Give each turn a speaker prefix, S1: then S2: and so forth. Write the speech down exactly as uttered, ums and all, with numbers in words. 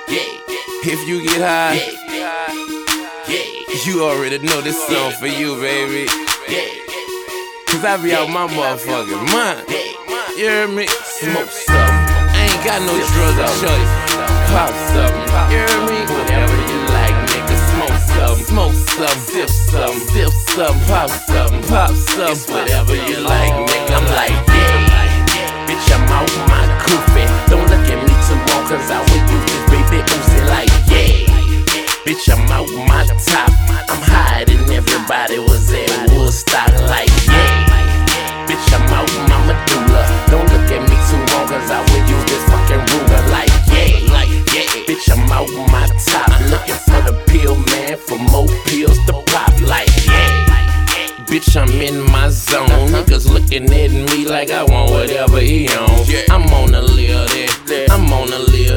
S1: If you get high, you already know this song for you, baby. Cause I be out my motherfucking mind. You hear me? Smoke something. I ain't got no drugs, shorty. Pop something. You hear me? Whatever you like, nigga. Smoke something. Smoke something. Sip something. Sip something. Pop something. Pop something. It's whatever you like, nigga. I'm like, yeah. Bitch, I'm out my goofy. Don't look at me too long, cause I will use this baby Uzi like, yeah. Bitch, I'm out my top. I'm higher than everybody was at Woodstock like, yeah. Bitch, I'm out my medulla. Don't look at me too long, cause I will use this fucking ruler like, yeah. Like, yeah. Bitch, I'm out my top. Looking for the pill, man, for more pills to pop like, yeah. Bitch, I'm in my zone. Niggas looking at me like I want whatever he on. I'm on the